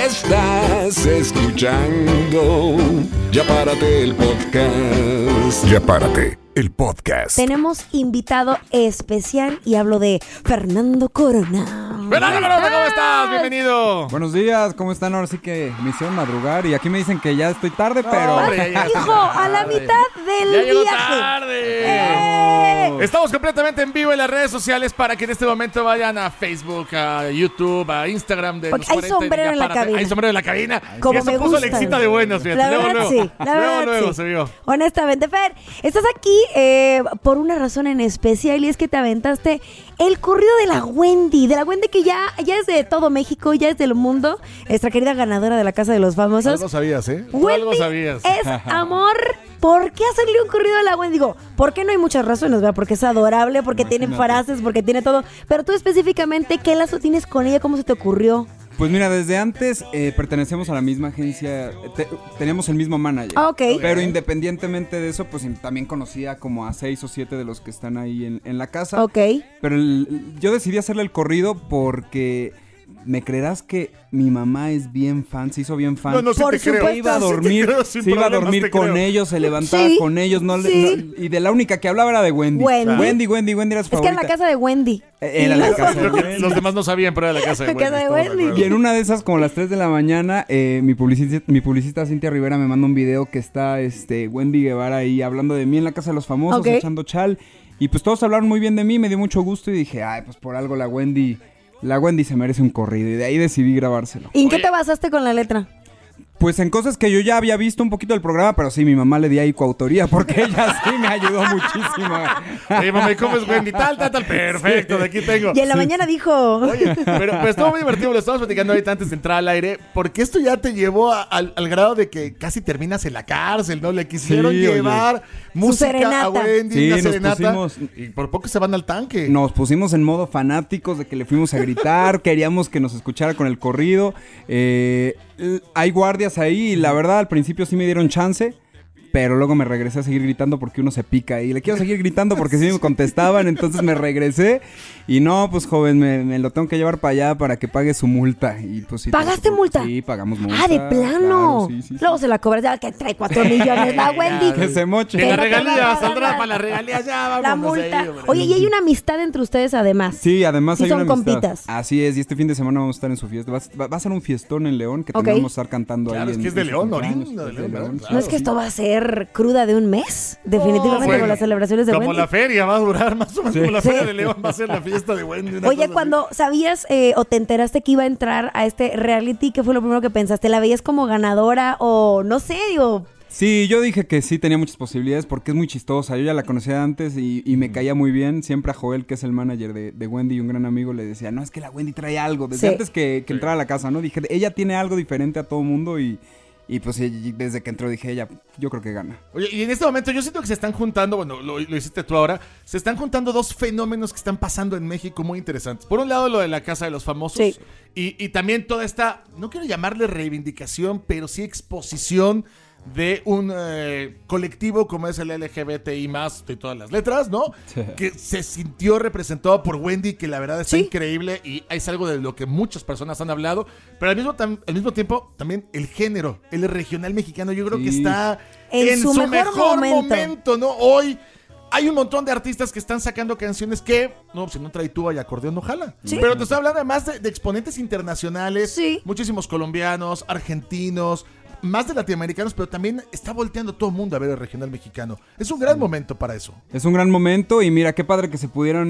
Estás escuchando Ya Párate el podcast. Ya Párate el podcast. Tenemos invitado especial y hablo de Fernando Corona. Fernando Corona, ¿cómo estás? Bienvenido. Buenos días, ¿cómo están? Ahora sí que me hicieron madrugar y aquí me dicen que ya estoy tarde, pero... Hombre, ya Hijo, a la mitad del ya llegó viaje. tarde. Estamos completamente en vivo en las redes sociales para que en este momento vayan a Facebook, a YouTube, a Instagram de Porque Los hay 40 sombrero en la cabina. Hay sombrero en la cabina. Como y eso me puso gusta. Alexita de buenos, fíjate. La verdad sí, la verdad luego sí. se vio. Honestamente, Fer, estás aquí por una razón en especial y es que te aventaste el corrido de la Wendy que ya es de todo México, ya es del mundo, nuestra querida ganadora de la Casa de los Famosos. Algo sabías, ¿eh? Tú Wendy algo sabías. es amor. ¿Por qué hacerle un corrido a la Wendy? Digo, ¿por qué no hay muchas razones, verdad? Porque es adorable, porque tiene frases, porque tiene todo. Pero tú específicamente, ¿qué lazo tienes con ella? ¿Cómo se te ocurrió? Pues mira, desde antes pertenecemos a la misma agencia, teníamos el mismo manager. Ah, ok. Pero independientemente de eso, pues también conocía como a 6 o 7 de los que están ahí en la casa. Ok. Pero yo decidí hacerle el corrido porque... ¿Me creerás que mi mamá es bien fan? Se hizo bien fan. No, sí Por te creo. supuesto. Se iba a dormir, Sí te creo, sin se iba a problemas dormir te con creo. ellos, se levantaba Sí, con ellos, sí. y de la única que hablaba era de Wendy. Wendy. Wendy era su Es que favorita. era la casa de Wendy. Era la casa de Creo que Wendy. los demás no sabían, pero era la casa de La casa de Wendy. estamos Wendy. Y en una de esas, como a las 3 de la mañana, mi publicista Cintia Rivera me manda un video que está Wendy Guevara ahí hablando de mí en la Casa de los Famosos, Ok. echando chal. Y pues todos hablaron muy bien de mí, me dio mucho gusto y dije, ay, pues por algo la Wendy se merece un corrido. Y de ahí decidí grabárselo. ¿Y en qué Oye. te basaste con la letra? Pues en cosas que yo ya había visto un poquito del programa, pero sí, mi mamá le di ahí coautoría porque ella sí me ayudó muchísimo. Oye, mamá, ¿y cómo es Wendy? Tal. Perfecto, de aquí tengo. Y en la mañana dijo... Oye, pero estuvo muy divertido, lo estábamos platicando ahorita antes de entrar al aire, porque esto ya te llevó al grado de que casi terminas en la cárcel, ¿no? Le quisieron Sí, oye. llevar música serenata. a Wendy, Sí, una nos serenata, pusimos- y por poco se van al tanque. Nos pusimos en modo fanáticos de que le fuimos a gritar, queríamos que nos escuchara con el corrido. Hay guardias ahí y la verdad al principio sí me dieron chance, pero luego me regresé a seguir gritando porque uno se pica y le quiero seguir gritando porque sí me contestaban, entonces me regresé y no, pues joven, me lo tengo que llevar para allá para que pague su multa. Y pues sí, ¿Pagaste multa? Sí, pagamos multa. Ah, de plano. Claro, sí. Luego se la cobras ya que trae 4 millones la Wendy. Que se moche. Que Que la no te regalía, van a saldrá dar para las regalías, ya vamos. La multa. Oye, y hay una amistad entre ustedes además. Sí, además Sí hay son una amistad. compitas. Así es, y este fin de semana vamos a estar en su fiesta. Va a ser un fiestón en León que Ok. también vamos a estar cantando Claro, ahí. es en- que es de en su León, cumpleaños. oriundo de Es León, ¿verdad? sí. Claro. ¿No es que esto va a ser cruda de un mes? Definitivamente Bueno, con las celebraciones de como Wendy. la feria va a durar más o menos, Sí. como la feria Sí. de León va a ser la fiesta de Wendy. una Oye, cosa cuando sabías o te enteraste que iba a entrar a este reality, ¿qué fue lo primero que pensaste? ¿La veías como ganadora o no sé, digo? Sí, yo dije que sí tenía muchas posibilidades porque es muy chistosa. Yo ya la conocía antes y me caía muy bien. Siempre a Joel, que es el manager de Wendy y un gran amigo, le decía, no, es que la Wendy trae algo. Desde Sí. antes que entrara a la casa, ¿no? Dije, ella tiene algo diferente a todo mundo y pues desde que entró dije, ella, yo creo que gana. Oye, y en este momento yo siento que se están juntando, bueno, lo hiciste tú ahora, se están juntando dos fenómenos que están pasando en México muy interesantes. Por un lado, lo de la Casa de los Famosos. Sí. Y también toda esta, no quiero llamarle reivindicación, pero sí exposición de un colectivo como es el LGBTI+, de todas las letras, ¿no? Sí. Que se sintió representado por Wendy, que la verdad está Sí. increíble y es algo de lo que muchas personas han hablado, pero al mismo tiempo también el género, el regional mexicano, yo creo que Sí. está En su mejor momento. ¿no? Hoy hay un montón de artistas que están sacando canciones que, no, si no trae tuba y acordeón, no jala. Sí. Pero te estoy hablando además de exponentes internacionales, Sí. muchísimos colombianos, argentinos, más de latinoamericanos, pero también está volteando todo el mundo a ver el regional mexicano. Es un gran momento para eso. Es un gran momento y mira, qué padre que se pudieron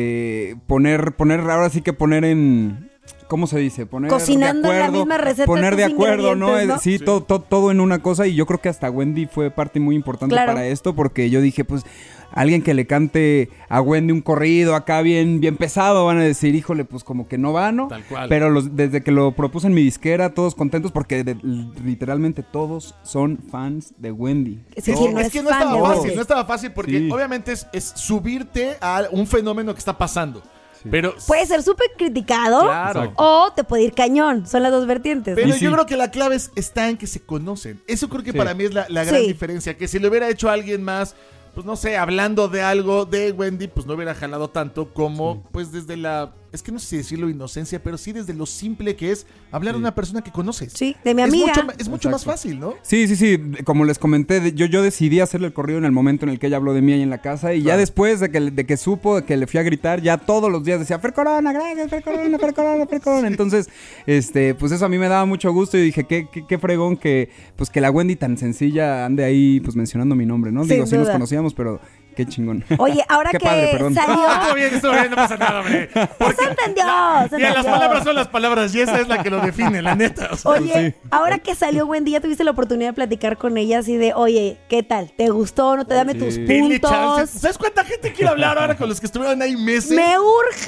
poner, ahora sí que poner en... ¿Cómo se dice? Poner Cocinando de en la acuerdo, misma receta poner de estos acuerdo, ¿no? ingredientes, ¿no? Sí, todo en una cosa y yo creo que hasta Wendy fue parte muy importante Claro. para esto porque yo dije, pues, alguien que le cante a Wendy un corrido acá bien pesado, van a decir, híjole, pues como que no va, ¿no? Tal cual. Pero desde que lo propuse en mi disquera, todos contentos porque literalmente todos son fans de Wendy. Es decir, no es es que no fan estaba de fácil, Wendy. no estaba fácil porque Sí. obviamente es subirte a un fenómeno que está pasando. Pero Puede ser súper criticado Claro. o te puede ir cañón. Son las dos vertientes. Pero Y yo sí. creo que la clave está en que se conocen. Eso creo que Sí. para mí es la gran Sí. diferencia. Que si lo hubiera hecho alguien más, pues no sé, hablando de algo de Wendy, pues no hubiera jalado tanto como pues desde la es que no sé si decirlo inocencia, pero sí desde lo simple que es hablar a una persona que conoces. Sí, de mi amiga. Es mucho más fácil, ¿no? Sí. Como les comenté, yo decidí hacerle el corrido en el momento en el que ella habló de mí ahí en la casa. Y ya después de que supo, de que le fui a gritar, ya todos los días decía, Fer Corona, gracias, Fer Corona, Fer Corona, Fer Corona. Entonces, pues eso a mí me daba mucho gusto. Y dije, qué fregón que la Wendy tan sencilla ande ahí pues mencionando mi nombre, ¿no? Digo, sí nos conocíamos, pero... Qué chingón. Oye, ahora qué que padre, perdón. salió... Estuvo bien, no pasa nada, hombre. Se entendió. Mira, las palabras son las palabras y esa es la que lo define, la neta. O sea, Oye, ahora que salió Wendy, ya tuviste la oportunidad de platicar con ella así de, oye, ¿qué tal? ¿Te gustó? ¿No te dame tus dile chance. puntos? ¿Sabes cuánta gente quiere hablar ahora con los que estuvieron ahí meses? Me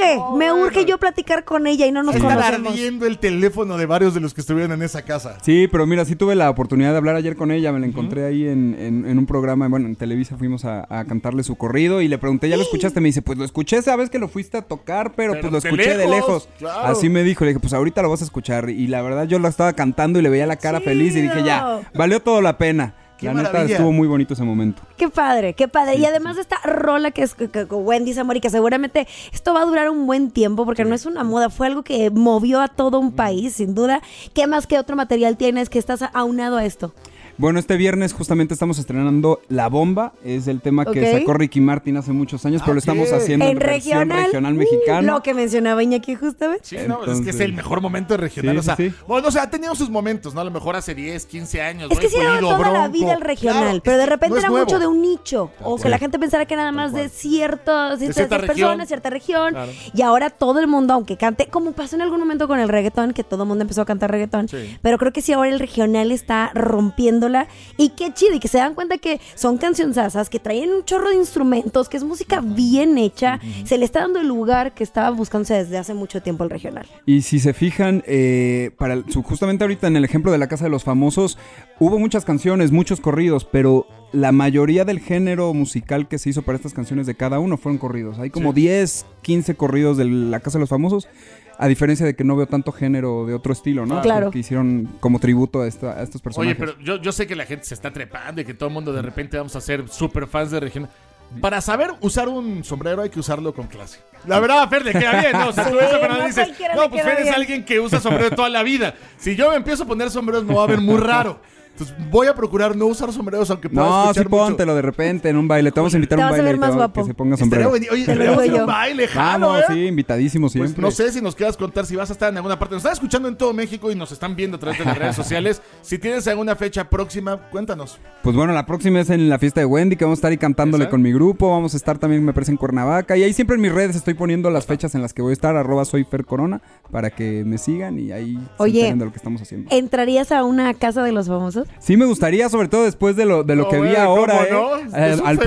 urge yo platicar con ella y no nos Está conocemos. ardiendo el teléfono de varios de los que estuvieron en esa casa. Sí, pero mira, sí tuve la oportunidad de hablar ayer con ella. Me la encontré ahí en un programa, bueno, en Televisa fuimos a cantarle su corrido y le pregunté, ¿ya lo escuchaste? Me dice, pues lo escuché, sabes que lo fuiste a tocar, pero pues lo escuché de lejos. Claro. Así me dijo, le dije, pues ahorita lo vas a escuchar. Y la verdad yo la estaba cantando y le veía la cara feliz y dije, ya, valió todo la pena. La neta estuvo muy bonito ese momento. Qué padre, qué padre. Y además de esta rola que es con Wendy Zamora, que seguramente esto va a durar un buen tiempo porque no es una moda, fue algo que movió a todo un país, sin duda. ¿Qué más que otro material tienes que estás aunado a esto? Bueno, este viernes justamente estamos estrenando La Bomba. Es el tema que sacó Ricky Martin hace muchos años, pero lo estamos haciendo en versión regional mexicana. Lo que mencionaba Iñaki justamente. Sí, no, es que es el mejor momento de regional. Sí, o sea, sí. Bueno, o sea, ha tenido sus momentos, ¿no? A lo mejor hace 10, 15 años. Es que sí era toda la vida el regional, Claro, pero de repente no es era nuevo. mucho de un nicho. O que la gente pensara que nada más de ciertas personas, cierta región. Claro. Y ahora todo el mundo, aunque cante, como pasó en algún momento con el reggaetón, que todo el mundo empezó a cantar reggaetón. Sí. Pero creo que sí, ahora el regional está rompiéndola. Y qué chido, y que se dan cuenta que son cancionzasas, que traen un chorro de instrumentos, que es música bien hecha. Se le está dando el lugar que estaba buscándose desde hace mucho tiempo el regional. Y si se fijan, justamente ahorita en el ejemplo de La Casa de los Famosos, hubo muchas canciones, muchos corridos, pero la mayoría del género musical que se hizo para estas canciones de cada uno fueron corridos. Hay como 10, 15 corridos de La Casa de los Famosos. A diferencia de que no veo tanto género de otro estilo, ¿no? Claro. Que hicieron como tributo a estos personajes. Oye, pero yo sé que la gente se está trepando y que todo el mundo de repente vamos a ser súper fans de regional. Para saber usar un sombrero hay que usarlo con clase. La verdad, Fer, le queda bien, ¿no? O sea, tú eso cuando dices, no, pues Fer es alguien que usa sombrero toda la vida. Si yo me empiezo a poner sombreros me va a ver muy raro. Entonces voy a procurar no usar sombreros aunque pueda escuchar mucho. No, sí póntelo de repente en un baile. Te vamos a invitar a un baile y que se ponga sombrero. Oye, deberíamos ir a un baile, jalo, sí, invitadísimo siempre. Pues no sé si nos quieras contar si vas a estar en alguna parte. Nos están escuchando en todo México y nos están viendo a través de las redes sociales. Si tienes alguna fecha próxima, cuéntanos. Pues bueno, la próxima es en la fiesta de Wendy, que vamos a estar ahí cantándole con mi grupo. Vamos a estar también, me parece, en Cuernavaca. Y ahí siempre en mis redes estoy poniendo las fechas en las que voy a estar, @soyfercorona, para que me sigan y ahí se enteren de lo que estamos haciendo. ¿Entrarías a una casa de los famosos? Sí, me gustaría, sobre todo después de lo que vi ahora, ¿no? Al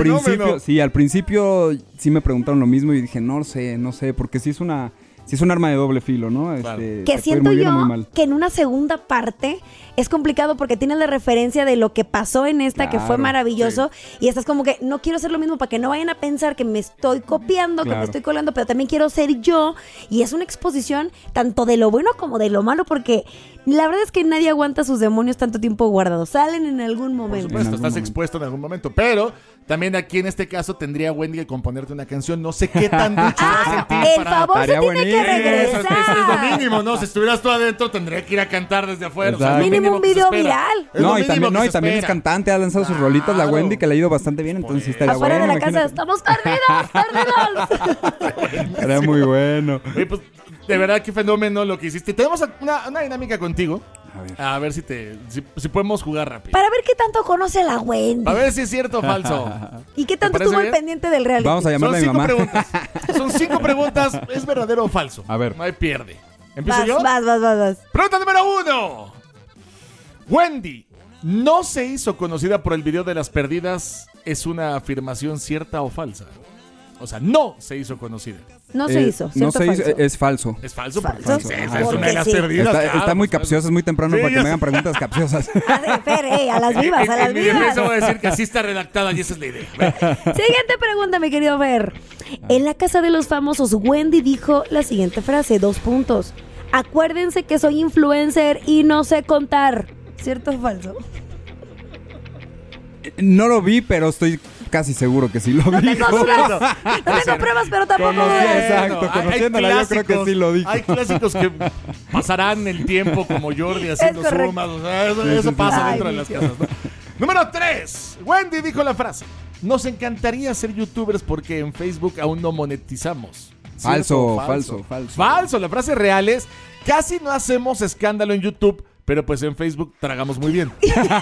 principio sí me preguntaron lo mismo y dije, no sé, porque sí es un arma de doble filo, ¿no? Claro. Que siento yo que en una segunda parte es complicado porque tienes la referencia de lo que pasó en esta, que fue maravilloso, y estás como que no quiero hacer lo mismo para que no vayan a pensar que me estoy copiando, que me estoy colando, pero también quiero ser yo, y es una exposición tanto de lo bueno como de lo malo, porque la verdad es que nadie aguanta sus demonios tanto tiempo guardados, salen en algún momento. Por supuesto, estás expuesto en algún momento, pero también aquí en este caso tendría Wendy que componerte una canción, no sé qué tan mucho vas a sentir el favor se tiene que regresar. Eso es lo mínimo, ¿no? Si estuvieras tú adentro tendría que ir a cantar desde afuera. O sea, mínimo un video viral. Y también es cantante, ha lanzado sus rolitas la Wendy, que le ha ido bastante bien, entonces sí estaría bueno. Afuera de la casa, estamos perdidos. Era muy bueno. Oye, pues, de verdad, qué fenómeno lo que hiciste. Tenemos una dinámica contigo. A ver si podemos jugar rápido. Para ver qué tanto conoce la Wendy. A ver si es cierto o falso. ¿Y qué tanto estuvo al pendiente del reality? Vamos a llamarle a mi mamá. Son 5 preguntas. ¿Es verdadero o falso? A ver. No hay pierde. ¿Empiezo yo? Vas. Pregunta número 1. Wendy no se hizo conocida por el video de las perdidas. ¿Es una afirmación cierta o falsa? O sea, no se hizo conocida. No se hizo. No se hizo, es falso. ¿Es falso? ¿Falso? Es una de las perdidas. Está muy capciosa, es muy temprano para que me hagan preguntas capciosas. A las vivas, a las vivas. En mi defensa voy a decir que así está redactada y esa es la idea. Siguiente pregunta, mi querido Fer. En la casa de los famosos, Wendy dijo la siguiente frase, 2 puntos. Acuérdense que soy influencer y no sé contar. ¿Cierto o falso? No lo vi, pero estoy casi seguro que sí lo No dijo. tengo dudas. No tengo pruebas, pero tampoco dudas. Exacto, conociéndola yo creo que sí lo dijo. Hay clásicos que pasarán el tiempo como Jordi haciendo correcto. sumas. O sea, eso pasa Ay, dentro de las casas, ¿no? Número 3. Wendy dijo la frase: nos encantaría ser youtubers porque en Facebook aún no monetizamos. ¿Cierto? Falso. La frase real es: casi no hacemos escándalo en YouTube, pero pues en Facebook tragamos muy bien.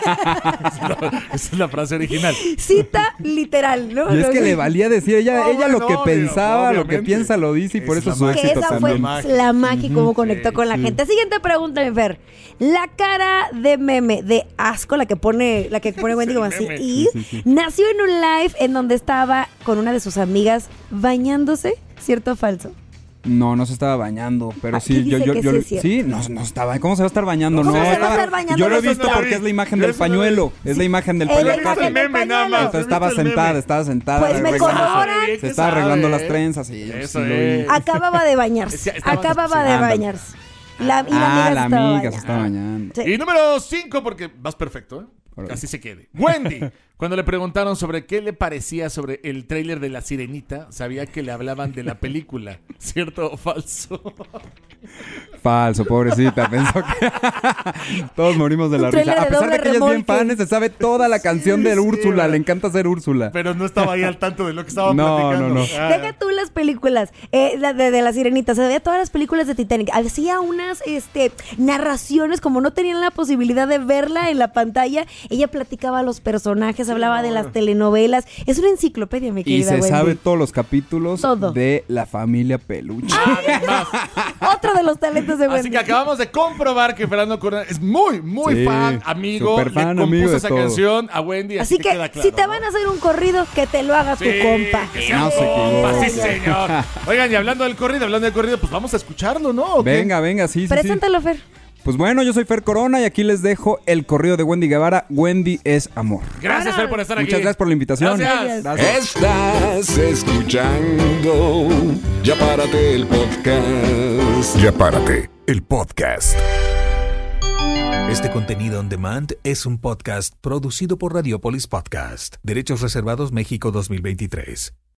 Esa es la frase original. Cita literal, ¿no? Y es que le valía decir, ella lo que obvio, pensaba, lo que obviamente. piensa lo dice y por Es eso la su magia. Que éxito esa fue también. la magia y cómo conectó con la gente. Siguiente pregunta, Fer. La cara de meme de asco, la que pone Wendy como así, meme. y nació en un live en donde estaba con una de sus amigas bañándose, ¿cierto o falso? No se estaba bañando, pero Aquí sí, dice que sí es cierto. sí, no estaba. ¿Cómo se va a estar bañando? ¿Cómo No, se va a estar bañando? yo lo he Eso visto no lo porque vi. es la imagen del Eso no lo pañuelo, es la imagen del Es la pañuelo. imagen del meme nada pañuelo. más. Entonces estaba sentada. Pues me arreglando- corroboran. Se estaba arreglando las trenzas y Eso sí lo vi. es. Acababa de bañarse. Acababa de ándale. bañarse. Y la amiga la se estaba amiga se bañando. estaba bañando. Sí. Y número 5, porque vas perfecto, ¿eh? Órale. Así se quede. Wendy, cuando le preguntaron sobre qué le parecía sobre el tráiler de La Sirenita, sabía que le hablaban de la película. ¿Cierto o falso? Falso, pobrecita, pensó que todos morimos de la Un tráiler risa. A de pesar doble de que ella es bien remolque. fan, se sabe toda la canción de Úrsula, le encanta ser Úrsula. Pero no estaba ahí al tanto de lo que estaban No, platicando. no. Deja tú las películas de La Sirenita, se veía todas las películas de Titanic, hacía unas narraciones como no tenían la posibilidad de verla en la pantalla, ella platicaba a los personajes, hablaba de las telenovelas, es una enciclopedia, mi Y querida se Wendy. sabe todos los capítulos Todo. de La Familia Peluche. Otro de los talentos de Wendy. Así que acabamos de comprobar que Fernando Corona es muy Sí, fan, amigo. súper fan, le compuso amigo de esa todo. canción a Wendy, Así que queda claro, si te ¿no? van a hacer un corrido, que te lo haga Sí, tu compa. que sea No se compa, equivoque. sí, señor. Oigan, y hablando del corrido, pues vamos a escucharlo, ¿no? ¿O qué? Venga, sí. Preséntalo, Fer. Pues bueno, yo soy Fer Corona y aquí les dejo el corrido de Wendy Guevara. Wendy es amor. Gracias, Fer, por estar aquí. Muchas gracias por la invitación. Gracias. Estás escuchando Ya Párate el podcast. Ya Párate el podcast. Este contenido on demand es un podcast producido por Radiopolis Podcast. Derechos reservados México 2023.